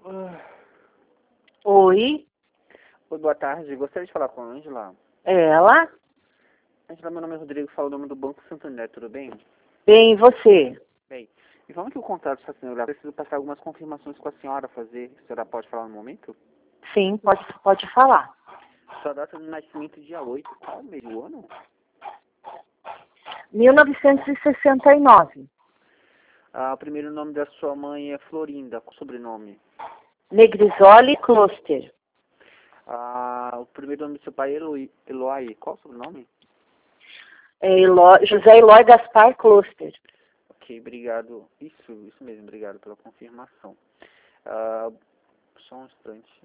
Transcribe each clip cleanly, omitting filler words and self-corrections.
Ah. Oi, Oi, boa tarde. Gostaria de falar com a Ângela. ela? Ângela, meu nome é Rodrigo, falo o nome do Banco Santander, tudo bem? Bem, e você? Bem, e vamos que o contrato está sendo grave. Preciso passar algumas confirmações com a senhora fazer. A senhora pode falar no momento? Sim, pode falar. Sua data de nascimento dia 8. Qual o mês do ano? 1969. O primeiro nome da sua mãe é Florinda. Qual o sobrenome? Negrisoli Closter. O primeiro nome do seu pai é Eloy. Qual o sobrenome? José Eloy Gaspar Closter. Ok, obrigado. Isso mesmo, obrigado pela confirmação. Ah, só um instante.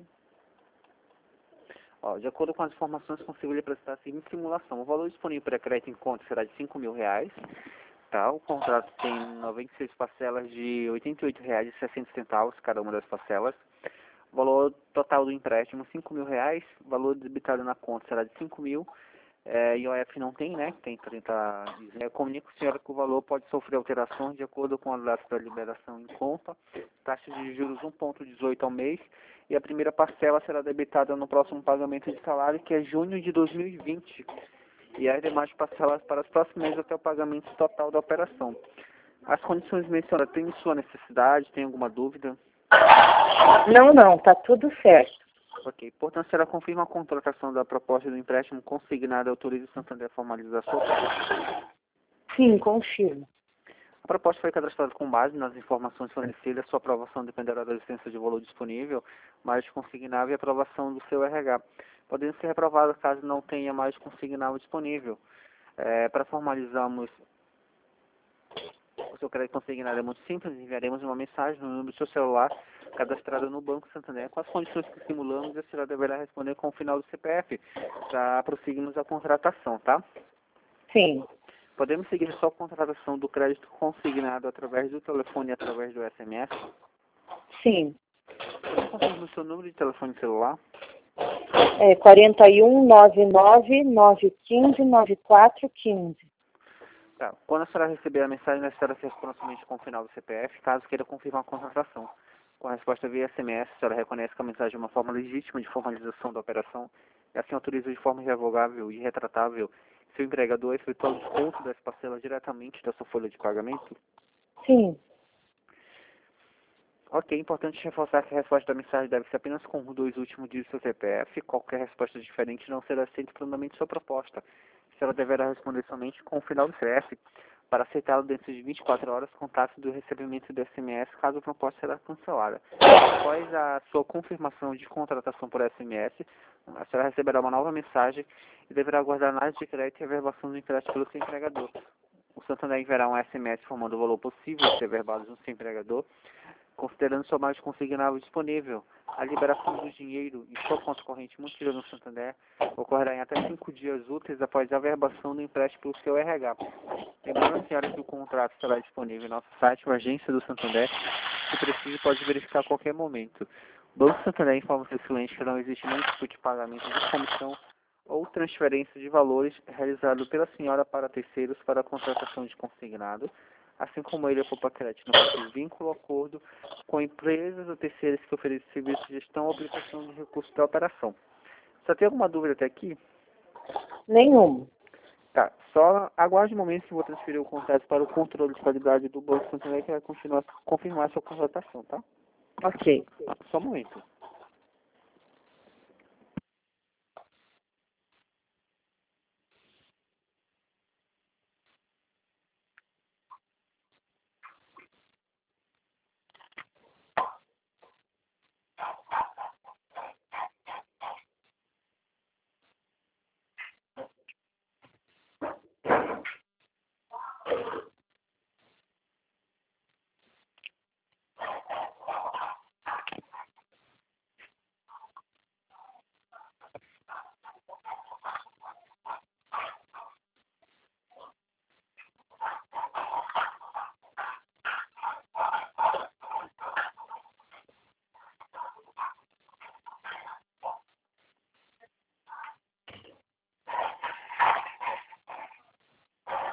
De acordo com as informações, consigo lhe prestar a seguinte simulação. O valor disponível para crédito em conta será de R$ 5.000. Tá? O contrato tem 96 parcelas de R$ 88,60 cada uma das parcelas. O valor total do empréstimo, R$ 5.000. O valor debitado na conta será de 5.000. IOF não tem, né? Tem 30 dias. Comunico com a senhora que o valor pode sofrer alterações de acordo com a data da liberação em conta. Taxa de juros 1,18 ao mês. E a primeira parcela será debitada no próximo pagamento de salário, que é junho de 2020. E as demais parcelas para os próximos meses até o pagamento total da operação. As condições mencionadas, tem sua necessidade? Tem alguma dúvida? Não, tá tudo certo. Ok. Portanto, será confirma a contratação da proposta do empréstimo consignado e autoriza o Santander a formalizar a sua proposta. Sim, confirmo. A proposta foi cadastrada com base nas informações fornecidas. Sua aprovação dependerá da licença de valor disponível, mais consignável e aprovação do seu RH. Podendo ser reprovada caso não tenha mais consignável disponível. Para formalizarmos o seu crédito consignado é muito simples. Enviaremos uma mensagem no número do seu celular cadastrado no Banco Santander com as condições que simulamos e a senhora deverá responder com o final do CPF para prosseguirmos a contratação, tá? Sim, Podemos seguir só a contratação do crédito consignado através do telefone e através do SMS? sim. Você confirma o seu número de telefone celular? 4199159415. Tá. Quando a senhora receber a mensagem, a senhora se responde somente com o final do CPF, caso queira confirmar a contratação. Com a resposta via SMS, a senhora reconhece que a mensagem é uma forma legítima de formalização da operação e assim autoriza de forma irrevogável e retratável seu empregador a efetuar o desconto das parcelas diretamente da sua folha de pagamento? Sim, Ok, importante reforçar que a resposta da mensagem deve ser apenas com os dois últimos dígitos do CPF. Qualquer resposta diferente não será aceita pelo andamento de sua proposta. A senhora deverá responder somente com o final do CPF. Para aceitá-lo dentro de 24 horas, contate do recebimento do SMS, caso a proposta será cancelada. Após a sua confirmação de contratação por SMS, a senhora receberá uma nova mensagem e deverá aguardar análise de crédito e reverbação do empréstimo pelo seu empregador. O Santander enviará um SMS informando o valor possível de ser verbado no seu empregador, considerando sua margem consignável disponível. A liberação do dinheiro em sua conta corrente mantida no Santander ocorrerá em até 5 dias úteis após a verbação do empréstimo pelo seu RH. Lembrando a senhora que o contrato estará disponível em nosso site, ou agência do Santander, se precise pode verificar a qualquer momento. O Banco Santander informa seus clientes que não existe nenhum tipo de pagamento de comissão ou transferência de valores realizado pela senhora para terceiros para a contratação de consignado, assim como ele for para crédito no possui vínculo ou acordo com empresas ou terceiros que oferecem serviços de gestão ou aplicação de recursos da operação. Só tem alguma dúvida até aqui? nenhuma. Tá, só aguarde um momento que eu vou transferir o contrato para o controle de qualidade do Banco Santander, que vai continuar confirmar a sua contratação, tá? Ok. Só um momento.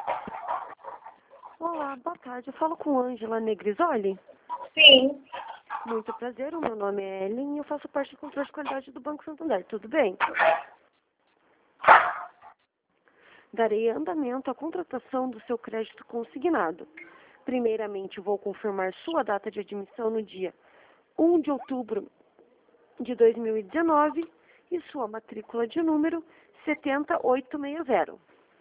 Olá, boa tarde. Eu falo com Ângela Negrisoli. Sim, Muito prazer, o meu nome é Ellen e eu faço parte do controle de qualidade do Banco Santander. Tudo bem? Darei andamento à contratação do seu crédito consignado. Primeiramente, vou confirmar sua data de admissão no dia 1 de outubro de 2019 e sua matrícula de número 70860.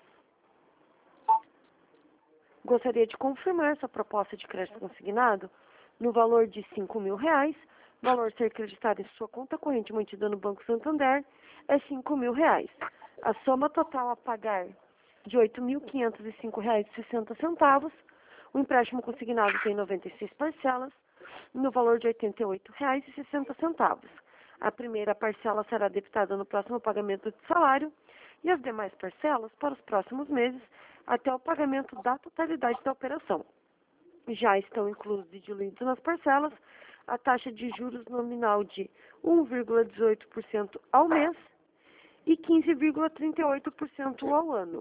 Gostaria de confirmar sua proposta de crédito consignado no valor de R$ 5.000, valor a ser creditado em sua conta corrente mantida no Banco Santander é R$ 5.000. A soma total a pagar de R$ 8.505,60. O empréstimo consignado tem 96 parcelas, no valor de R$ 88,60. A primeira parcela será debitada no próximo pagamento de salário e as demais parcelas para os próximos meses até o pagamento da totalidade da operação. Já estão inclusos e diluídos nas parcelas a taxa de juros nominal de 1,18% ao mês e 15,38% ao ano,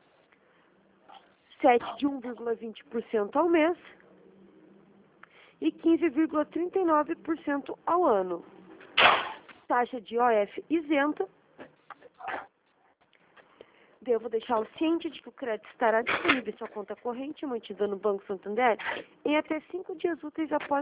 7 de 1,20% ao mês e 15,39% ao ano. Taxa de OF isenta. Devo deixá-lo ciente de que o crédito estará disponível em sua conta corrente mantida no Banco Santander em até 5 dias úteis após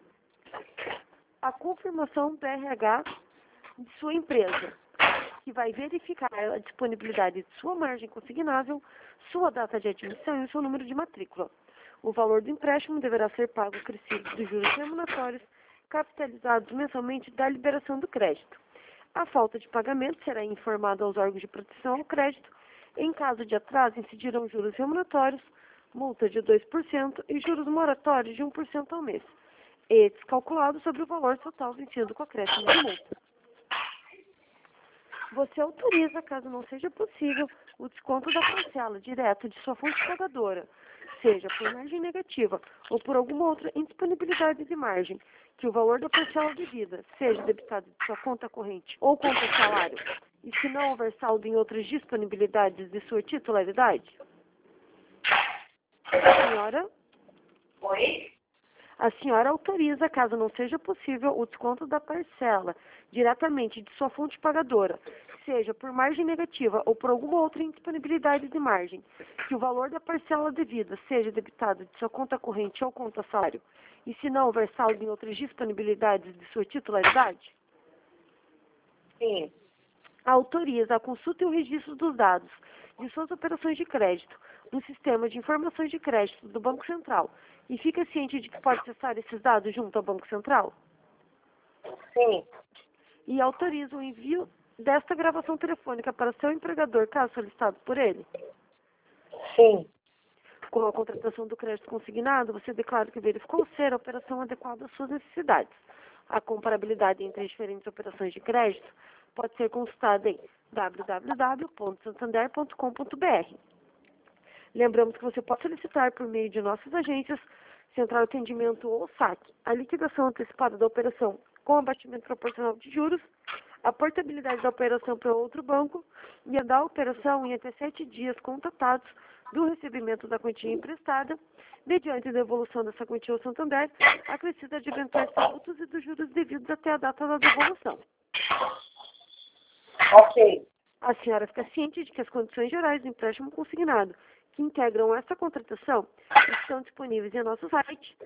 a confirmação do RH de sua empresa, que vai verificar a disponibilidade de sua margem consignável, sua data de admissão e o seu número de matrícula. O valor do empréstimo deverá ser pago acrescido dos juros remuneratórios capitalizados mensalmente da liberação do crédito. A falta de pagamento será informada aos órgãos de proteção ao crédito. Em caso de atraso, incidirão juros remuneratórios, multa de 2% e juros moratórios de 1% ao mês, estes calculados sobre o valor total vencido com acréscimo de multa. Você autoriza, caso não seja possível, o desconto da parcela direto de sua fonte pagadora, seja por margem negativa ou por alguma outra indisponibilidade de margem, que o valor da parcela devida seja debitado de sua conta corrente ou conta salário, e se não houver saldo em outras disponibilidades de sua titularidade? Senhora? Oi? A senhora autoriza, caso não seja possível, o desconto da parcela diretamente de sua fonte pagadora, seja por margem negativa ou por alguma outra indisponibilidade de margem, que o valor da parcela devida seja debitado de sua conta corrente ou conta salário, e se não houver saldo em outras disponibilidades de sua titularidade? Sim. Autoriza a consulta e o registro dos dados de suas operações de crédito no sistema de informações de crédito do Banco Central e fica ciente de que pode acessar esses dados junto ao Banco Central? Sim. E autoriza o envio desta gravação telefônica para seu empregador, caso solicitado por ele? Sim. Com a contratação do crédito consignado, você declara que verificou ser a operação adequada às suas necessidades. A comparabilidade entre as diferentes operações de crédito pode ser consultada em www.santander.com.br. Lembramos que você pode solicitar por meio de nossas agências, Central de Atendimento ou SAC, a liquidação antecipada da operação com abatimento proporcional de juros, a portabilidade da operação para outro banco e a da operação em até 7 dias contatados do recebimento da quantia emprestada, mediante devolução dessa quantia ao Santander, acrescida de eventuais tributos e dos juros devidos até a data da devolução. Ok. A senhora fica ciente de que as condições gerais do empréstimo consignado que integram essa contratação estão disponíveis em nosso site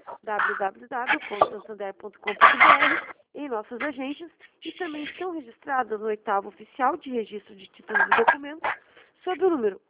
www.santander.com.br, em nossas agências, e também estão registradas no 8º Oficial de Registro de Títulos e Documentos, sob o número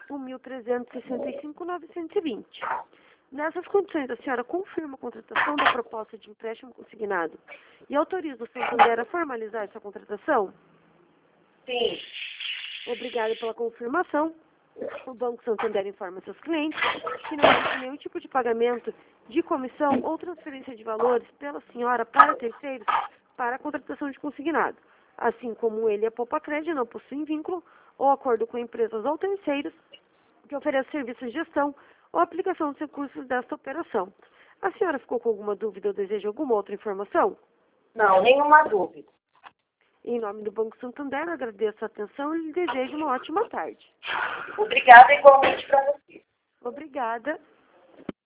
1.365.920. Nessas condições, a senhora confirma a contratação da proposta de empréstimo consignado e autoriza o Santander a formalizar essa contratação? Sim. Obrigada pela confirmação. O Banco Santander informa seus clientes que não existe nenhum tipo de pagamento de comissão ou transferência de valores pela senhora para terceiros para a contratação de consignado. Assim como ele e a Poupa-Crédito não possuem vínculo ou acordo com empresas ou terceiros que ofereçam serviços de gestão ou aplicação dos recursos desta operação. A senhora ficou com alguma dúvida ou deseja alguma outra informação? Não, nenhuma dúvida. Em nome do Banco Santander, agradeço a atenção e lhe desejo uma ótima tarde. Obrigada igualmente para você. Obrigada.